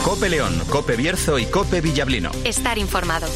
COPE León, COPE Bierzo y COPE Villablino. Estar informado.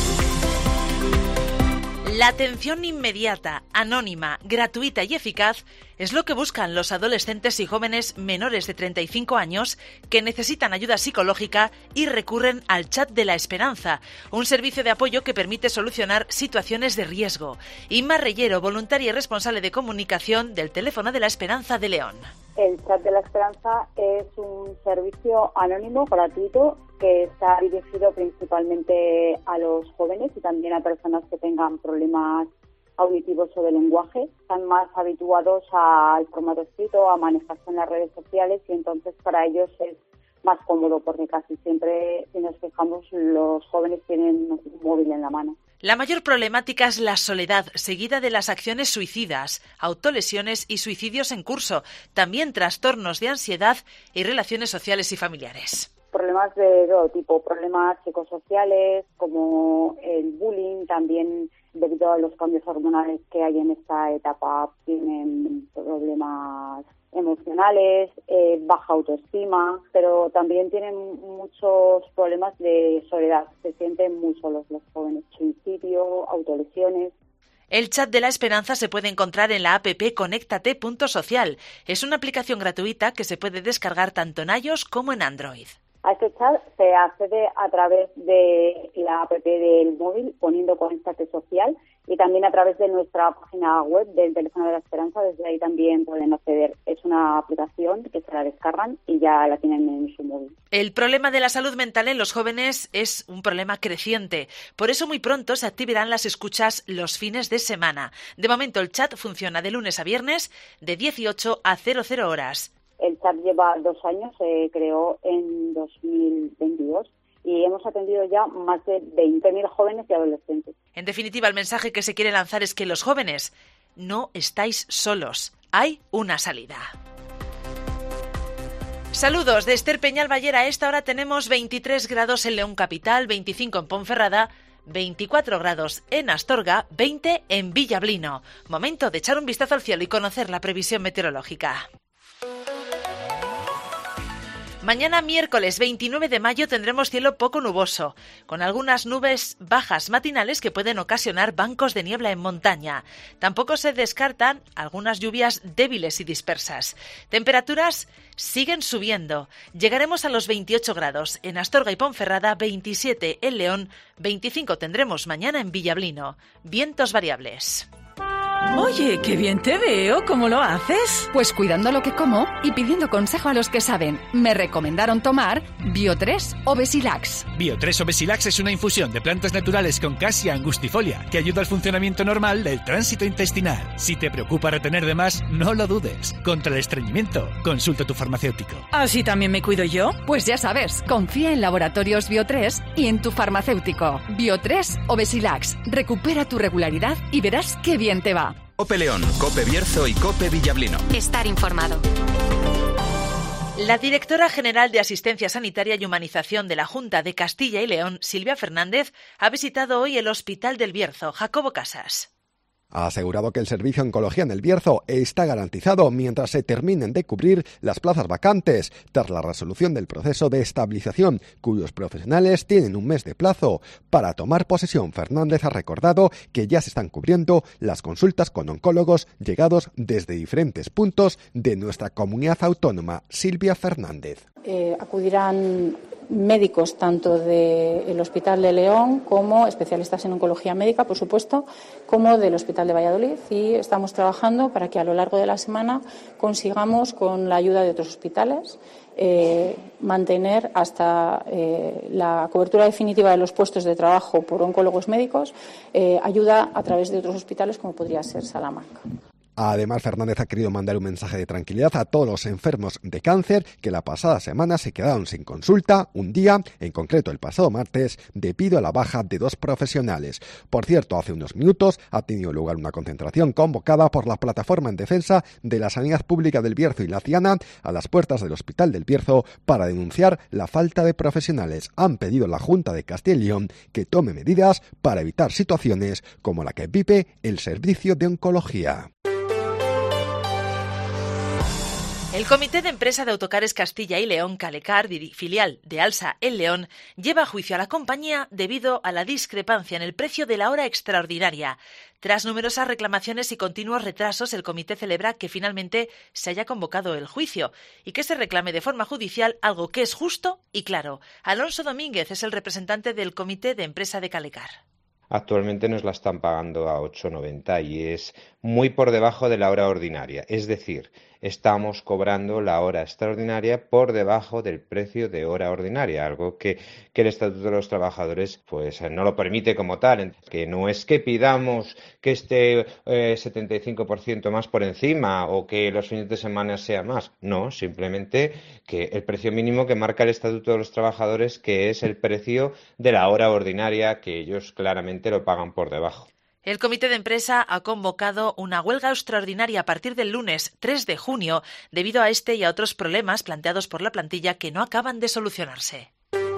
La atención inmediata, anónima, gratuita y eficaz es lo que buscan los adolescentes y jóvenes menores de 35 años que necesitan ayuda psicológica y recurren al Chat de la Esperanza, un servicio de apoyo que permite solucionar situaciones de riesgo. Inma Reyero, voluntaria y responsable de comunicación del Teléfono de la Esperanza de León. El Chat de la Esperanza es un servicio anónimo, gratuito, que está dirigido principalmente a los jóvenes y también a personas que tengan problemas auditivos o de lenguaje. Están más habituados al formato escrito, a manejarse en las redes sociales, y entonces para ellos es más cómodo porque casi siempre, si nos fijamos, los jóvenes tienen un móvil en la mano. La mayor problemática es la soledad, seguida de las acciones suicidas, autolesiones y suicidios en curso, también trastornos de ansiedad y relaciones sociales y familiares. Problemas de todo tipo, problemas psicosociales como el bullying, también debido a los cambios hormonales que hay en esta etapa tienen problemas emocionales, baja autoestima, pero también tienen muchos problemas de soledad, se sienten muy solos los jóvenes, suicidio, autolesiones. El Chat de la Esperanza se puede encontrar en la app Conéctate.social. Es una aplicación gratuita que se puede descargar tanto en iOS como en Android. A este chat se accede a través de la app del móvil poniendo Conéctate Social y también a través de nuestra página web del Teléfono de la Esperanza. Desde ahí también pueden acceder. Es una aplicación que se la descargan y ya la tienen en su móvil. El problema de la salud mental en los jóvenes es un problema creciente. Por eso muy pronto se activarán las escuchas los fines de semana. De momento el chat funciona de lunes a viernes de 18 a 00 horas. El chat lleva 2 años, se creó en 2022 y hemos atendido ya más de 20.000 jóvenes y adolescentes. En definitiva, el mensaje que se quiere lanzar es que los jóvenes no estáis solos, hay una salida. Saludos de Esther Peñalbayer. A esta hora tenemos 23 grados en León Capital, 25 en Ponferrada, 24 grados en Astorga, 20 en Villablino. Momento de echar un vistazo al cielo y conocer la previsión meteorológica. Mañana miércoles 29 de mayo tendremos cielo poco nuboso, con algunas nubes bajas matinales que pueden ocasionar bancos de niebla en montaña. Tampoco se descartan algunas lluvias débiles y dispersas. Temperaturas siguen subiendo. Llegaremos a los 28 grados en Astorga y Ponferrada, 27 en León, 25 tendremos mañana en Villablino. Vientos variables. Oye, qué bien te veo. ¿Cómo lo haces? Pues cuidando lo que como y pidiendo consejo a los que saben. Me recomendaron tomar Bio3 o Besilax. Bio3 o Besilax es una infusión de plantas naturales con Cassia angustifolia que ayuda al funcionamiento normal del tránsito intestinal. Si te preocupa retener de más, no lo dudes. Contra el estreñimiento, consulta a tu farmacéutico. ¿Así también me cuido yo? Pues ya sabes, confía en Laboratorios Bio3 y en tu farmacéutico. Bio3 o Besilax. Recupera tu regularidad y verás qué bien te va. COPE León, COPE Bierzo y COPE Villablino. Estar informado. La directora general de Asistencia Sanitaria y Humanización de la Junta de Castilla y León, Silvia Fernández, ha visitado hoy el Hospital del Bierzo. Jacobo Casas. Ha asegurado que el servicio de oncología en el Bierzo está garantizado mientras se terminen de cubrir las plazas vacantes, tras la resolución del proceso de estabilización, cuyos profesionales tienen un mes de plazo para tomar posesión. Fernández ha recordado que ya se están cubriendo las consultas con oncólogos llegados desde diferentes puntos de nuestra comunidad autónoma. Silvia Fernández. Acudirán médicos tanto del Hospital de León como especialistas en oncología médica, por supuesto, como del Hospital de Valladolid, y estamos trabajando para que a lo largo de la semana consigamos, con la ayuda de otros hospitales, mantener hasta la cobertura definitiva de los puestos de trabajo por oncólogos médicos, ayuda a través de otros hospitales como podría ser Salamanca. Además, Fernández ha querido mandar un mensaje de tranquilidad a todos los enfermos de cáncer que la pasada semana se quedaron sin consulta un día, en concreto el pasado martes, debido a la baja de 2 profesionales. Por cierto, hace unos minutos ha tenido lugar una concentración convocada por la Plataforma en Defensa de la Sanidad Pública del Bierzo y la Ciana a las puertas del Hospital del Bierzo para denunciar la falta de profesionales. Han pedido a la Junta de Castilla y León que tome medidas para evitar situaciones como la que vive el servicio de oncología. El Comité de Empresa de Autocares Castilla y León, Calecar, filial de Alsa El León, lleva a juicio a la compañía debido a la discrepancia en el precio de la hora extraordinaria. Tras numerosas reclamaciones y continuos retrasos, el comité celebra que finalmente se haya convocado el juicio y que se reclame de forma judicial algo que es justo y claro. Alonso Domínguez es el representante del Comité de Empresa de Calecar. Actualmente nos la están pagando a 8,90 y es muy por debajo de la hora ordinaria. Es decir, estamos cobrando la hora extraordinaria por debajo del precio de hora ordinaria, algo que el Estatuto de los Trabajadores pues no lo permite como tal. Que no es que pidamos que esté 75% más por encima o que los fines de semana sea más. No, simplemente que el precio mínimo que marca el Estatuto de los Trabajadores, que es el precio de la hora ordinaria, que ellos claramente lo pagan por debajo. El Comité de Empresa ha convocado una huelga extraordinaria a partir del lunes 3 de junio debido a este y a otros problemas planteados por la plantilla que no acaban de solucionarse.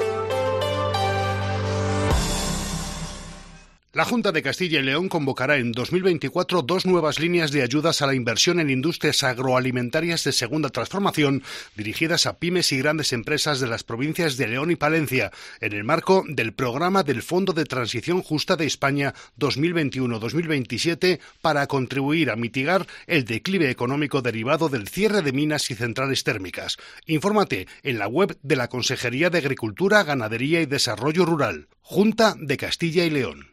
La Junta de Castilla y León convocará en 2024 2 nuevas líneas de ayudas a la inversión en industrias agroalimentarias de segunda transformación dirigidas a pymes y grandes empresas de las provincias de León y Palencia, en el marco del programa del Fondo de Transición Justa de España 2021-2027 para contribuir a mitigar el declive económico derivado del cierre de minas y centrales térmicas. Infórmate en la web de la Consejería de Agricultura, Ganadería y Desarrollo Rural. Junta de Castilla y León.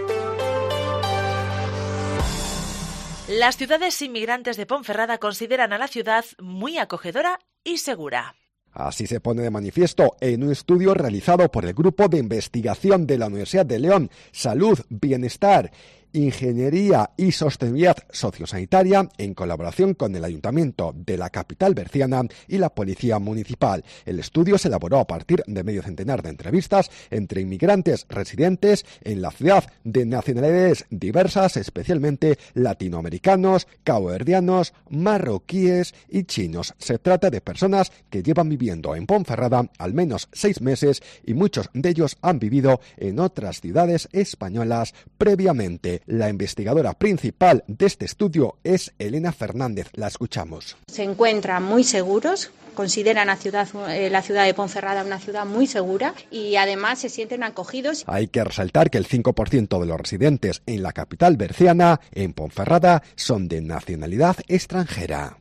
Las ciudades inmigrantes de Ponferrada consideran a la ciudad muy acogedora y segura. Así se pone de manifiesto en un estudio realizado por el Grupo de Investigación de la Universidad de León, Salud, Bienestar, Ingeniería y Sostenibilidad Sociosanitaria, en colaboración con el Ayuntamiento de la capital berciana y la Policía Municipal. El estudio se elaboró a partir de medio centenar de entrevistas entre inmigrantes residentes en la ciudad de nacionalidades diversas, especialmente latinoamericanos, caboverdianos, marroquíes y chinos. Se trata de personas que llevan viviendo en Ponferrada al menos 6 meses y muchos de ellos han vivido en otras ciudades españolas previamente. La investigadora principal de este estudio es Elena Fernández. La escuchamos. Se encuentran muy seguros, consideran la ciudad de Ponferrada una ciudad muy segura y además se sienten acogidos. Hay que resaltar que el 5% de los residentes en la capital berciana, en Ponferrada, son de nacionalidad extranjera.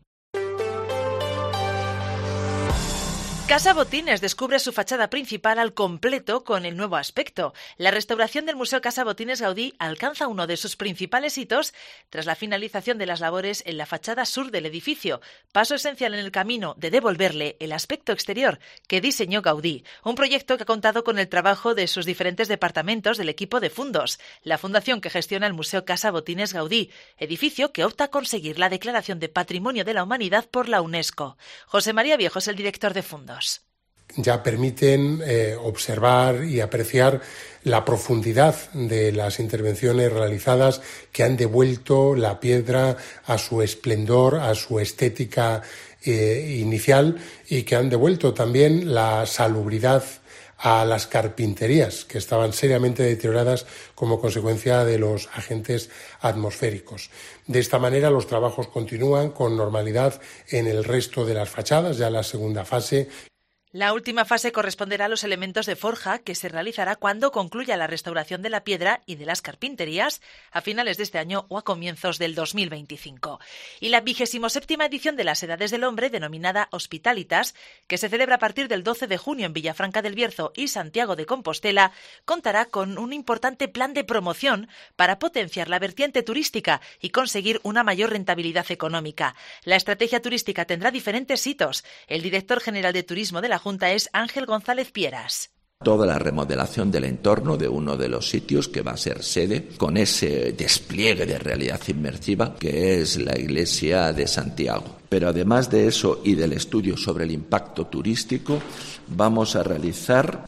Casa Botines descubre su fachada principal al completo con el nuevo aspecto. La restauración del Museo Casa Botines Gaudí alcanza uno de sus principales hitos tras la finalización de las labores en la fachada sur del edificio, paso esencial en el camino de devolverle el aspecto exterior que diseñó Gaudí, un proyecto que ha contado con el trabajo de sus diferentes departamentos del equipo de Fundos, la fundación que gestiona el Museo Casa Botines Gaudí, edificio que opta a conseguir la declaración de Patrimonio de la Humanidad por la UNESCO. José María Viejo es el director de Fundos. Ya permiten observar y apreciar la profundidad de las intervenciones realizadas que han devuelto la piedra a su esplendor, a su estética inicial y que han devuelto también la salubridad a las carpinterías que estaban seriamente deterioradas como consecuencia de los agentes atmosféricos. De esta manera los trabajos continúan con normalidad en el resto de las fachadas, ya en la segunda fase. La última fase corresponderá a los elementos de forja que se realizará cuando concluya la restauración de la piedra y de las carpinterías a finales de este año o a comienzos del 2025. Y la 27ª edición de las Edades del Hombre, denominada Hospitalitas, que se celebra a partir del 12 de junio en Villafranca del Bierzo y Santiago de Compostela, contará con un importante plan de promoción para potenciar la vertiente turística y conseguir una mayor rentabilidad económica. La estrategia turística tendrá diferentes hitos. El director general de Turismo de la Junta es Ángel González Pieras. Toda la remodelación del entorno de uno de los sitios que va a ser sede, con ese despliegue de realidad inmersiva que es la Iglesia de Santiago. Pero además de eso y del estudio sobre el impacto turístico, vamos a realizar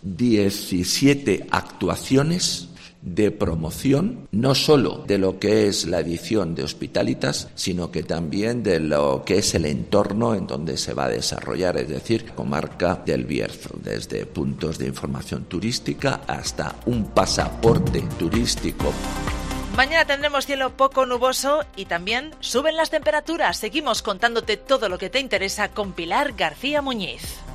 17 actuaciones de promoción, no solo de lo que es la edición de Hospitalitas, sino que también de lo que es el entorno en donde se va a desarrollar, es decir, comarca del Bierzo, desde puntos de información turística hasta un pasaporte turístico. Mañana tendremos cielo poco nuboso y también suben las temperaturas. Seguimos contándote todo lo que te interesa con Pilar García Muñiz.